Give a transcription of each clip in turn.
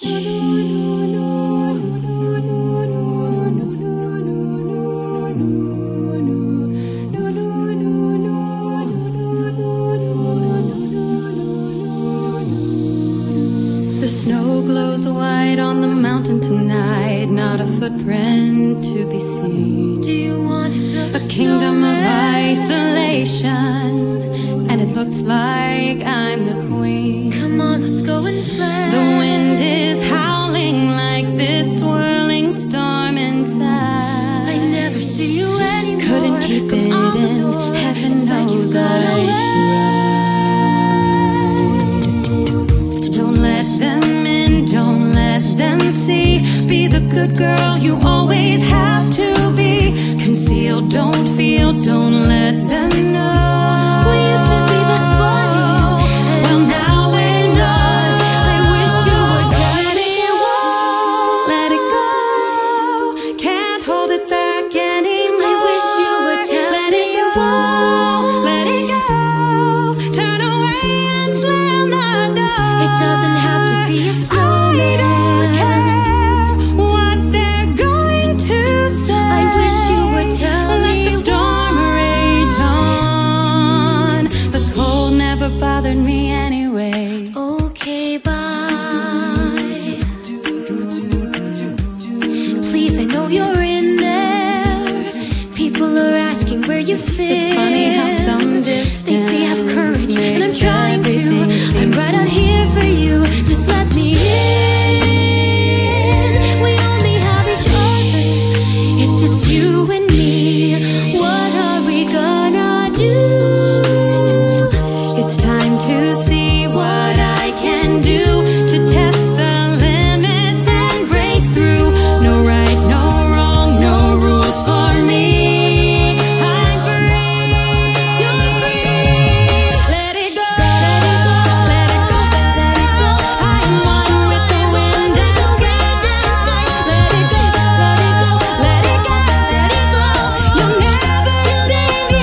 The snow glows white on the mountain tonight, not a footprint to be seen. Do you want to build A kingdom of snowman? isolation, and it looks like I'm the queen. Come on, let's go and play. The wind is howling like this swirling storm inside. I never see you anymore. Couldn't keep Come it out the in. door. Heaven It's like you've knows gone I away. tried. Don't let them in, don't let them see. Be the good girl you always have to be. Conceal, don't feel, don't let them know. We used to be best buddies, and Well, now we're not. I wish you would Let it go, let it go. Can't hold it back anymore. I wish you would tell Let me it go, let it go. Turn away and slam the door. It doesn't have to be a I don't snowman. care what they're going to say. I wish you would tell Let me the storm rage on. The cold never bothered me anyway. Okay, bye. Please, I know you're in there. People are asking where you've been. It's funny how some distance They say have courage, and I'm makes trying to. everything I'm seem right out here for you. Just let me in. We only have each other. It's just you and me. What are we gonna do? It's time to see what I can do to test the limits and break through. No right, no wrong, no rules for me. I'm free. You're free. Let it go. Let it go. Let it go. I'm one with the wind and sky. Let it go. Let it go. Let it go. Let it go. You'll never see me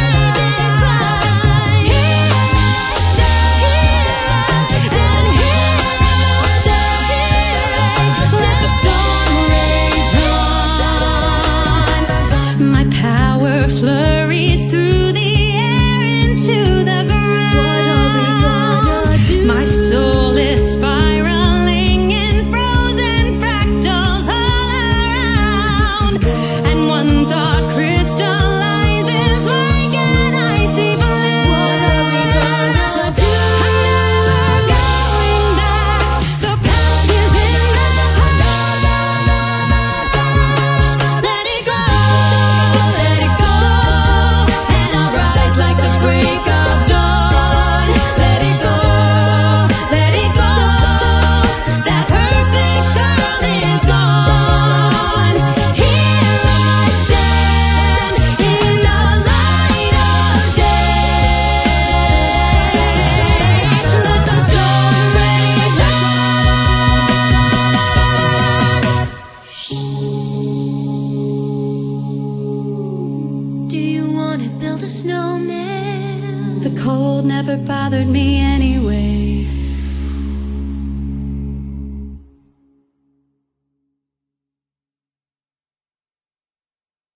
cry. Here I stand, and here I'll stay. Let the storm rage on. My power flurries through the air into the ground. What are we gonna do? My soul is spiraling in frozen fractals all around. And one thought crystallizes like an icy balloon. What are we gonna do? I'm never going back. The past is in the past. Let it go, let it go. And I'll rise like the break of dawn. Let it go, let it go. That perfect girl is gone. Here I stand in the light of day. Let the storm rage on. Do you want to build a snowman? The cold never bothered me anyway.